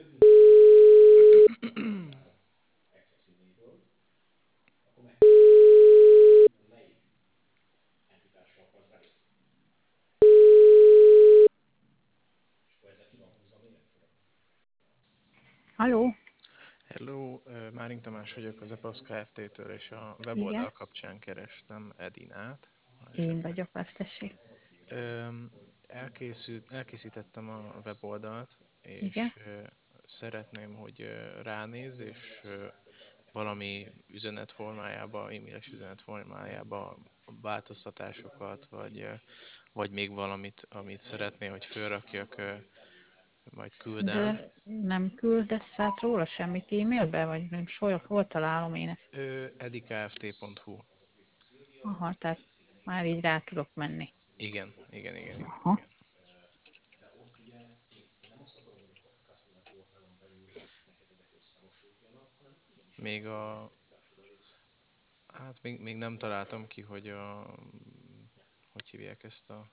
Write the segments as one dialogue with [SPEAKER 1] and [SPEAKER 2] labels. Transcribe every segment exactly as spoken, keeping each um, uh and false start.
[SPEAKER 1] Halló?
[SPEAKER 2] Hello, Márink Tamás vagyok az Epasz Kft-től, és a
[SPEAKER 1] Igen,
[SPEAKER 2] weboldal kapcsán kerestem Edinát, ha
[SPEAKER 1] én
[SPEAKER 2] esetleg.
[SPEAKER 1] vagyok, azt tessék.
[SPEAKER 2] Öm, elkészült, elkészítettem a weboldalt,
[SPEAKER 1] Igen,
[SPEAKER 2] és ö, szeretném, hogy ö, ránéz, és ö, valami üzenet formájába, e-mailes üzenet formájába változtatásokat, vagy, ö, vagy még valamit, amit szeretné, hogy felrakjak, ö, majd küldem.
[SPEAKER 1] de nem küldesz át róla semmit e-mailbe, vagy nem hol, hol találom én ezt?
[SPEAKER 2] Ö, edikft pont hu.
[SPEAKER 1] Aha, tehát már így rá tudok menni.
[SPEAKER 2] Igen, igen, igen, igen,
[SPEAKER 1] Aha,
[SPEAKER 2] igen. Még a, hát még, még nem találtam ki, hogy a, hogy hívják ezt a,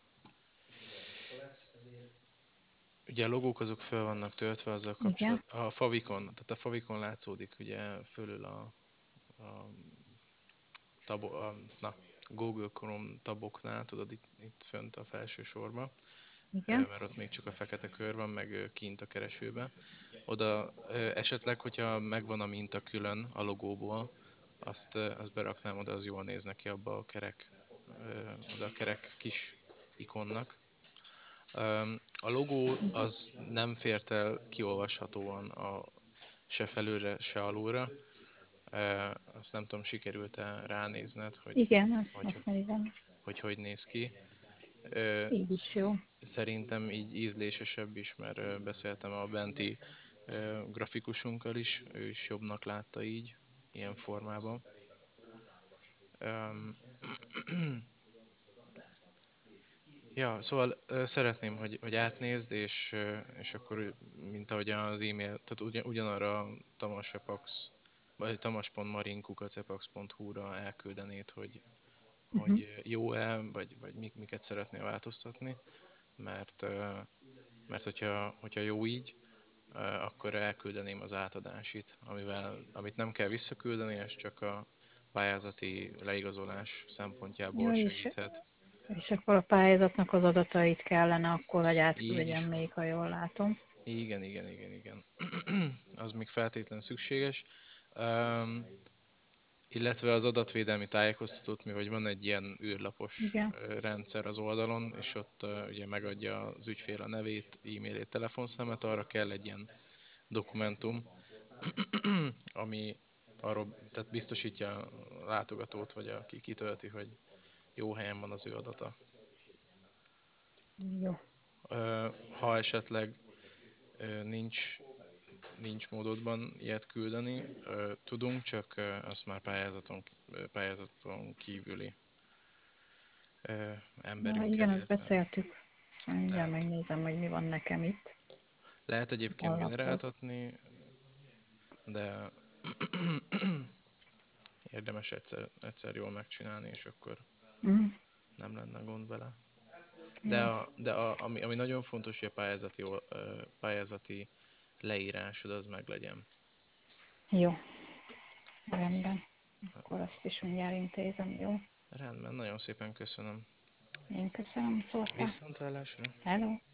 [SPEAKER 2] ugye a logók azok föl vannak töltve azzal
[SPEAKER 1] igen,
[SPEAKER 2] kapcsolatban, a favicon, tehát a favicon látszódik ugye fölül a, a, tabo, a na, Google Chrome taboknál, tudod, itt, itt fönt a felső sorban,
[SPEAKER 1] igen,
[SPEAKER 2] mert ott még csak a fekete kör van, meg kint a keresőben. Oda esetleg, hogyha megvan a minta külön a logóból, azt, azt beraknám oda, az jól néz neki abba a kerek, oda a kerek kis ikonnak. A logó az nem fért el kiolvashatóan a, se felülre, se alulra. Azt nem tudom, sikerült-e ránézned, hogy
[SPEAKER 1] igen, azt,
[SPEAKER 2] hogy,
[SPEAKER 1] azt nézem.
[SPEAKER 2] hogy, hogy néz ki.
[SPEAKER 1] Így is jó.
[SPEAKER 2] Szerintem így ízlésesebb is, mert beszéltem a benti grafikusunkkal is, ő is jobbnak látta így, ilyen formában. Um, ja, szóval szeretném, hogy, hogy átnézd, és, és akkor, mint ahogy az e-mail, tehát ugyan, ugyanarra a tamasepax, vagy tamas.marinkukacepax.hu-ra elküldenéd, hogy,
[SPEAKER 1] Uh-huh.
[SPEAKER 2] hogy jó-e, vagy, vagy mik, miket szeretnél változtatni, mert, mert hogyha, hogyha jó így, akkor elküldeném az átadásit, amivel, amit nem kell visszaküldeni, és csak a pályázati leigazolás szempontjából
[SPEAKER 1] Ja, és,
[SPEAKER 2] segíthet.
[SPEAKER 1] és akkor a pályázatnak az adatait kellene akkor, hogy
[SPEAKER 2] Így
[SPEAKER 1] átküldjem
[SPEAKER 2] is van.
[SPEAKER 1] még, ha jól látom.
[SPEAKER 2] Igen, igen, igen, igen. Az még feltétlenül szükséges. Um, illetve az adatvédelmi tájékoztatót, mi hogy van egy ilyen űrlapos
[SPEAKER 1] Igen.
[SPEAKER 2] ö, rendszer az oldalon, és ott ö, ugye megadja az ügyfél a nevét, e-mailét, telefonszámát, arra kell egy ilyen dokumentum, ami arról, tehát biztosítja a látogatót, vagy aki kitölti, hogy jó helyen van az ő adata.
[SPEAKER 1] Jó.
[SPEAKER 2] Ha esetleg nincs, nincs módodban ilyet küldeni, tudunk, csak azt már pályázaton, pályázaton kívüli
[SPEAKER 1] Ja,
[SPEAKER 2] emberünkkel,
[SPEAKER 1] igen, azt
[SPEAKER 2] illetve
[SPEAKER 1] beszéltük. Mindjárt
[SPEAKER 2] lehet,
[SPEAKER 1] megnézem, hogy mi van nekem itt.
[SPEAKER 2] lehet egyébként
[SPEAKER 1] Honlaphoz.
[SPEAKER 2] generáltatni, de érdemes egyszer, egyszer jól megcsinálni, és akkor
[SPEAKER 1] Mm,
[SPEAKER 2] nem lenne gond vele. De,
[SPEAKER 1] jó.
[SPEAKER 2] a, de a, ami, ami nagyon fontos, hogy a pályázati, pályázati leírásod az meglegyen.
[SPEAKER 1] Jó, rendben. Akkor azt is mindjárt intézem, jó?
[SPEAKER 2] Rendben, nagyon szépen köszönöm.
[SPEAKER 1] Én köszönöm, szóltál.
[SPEAKER 2] Viszontlátásra!
[SPEAKER 1] Hello!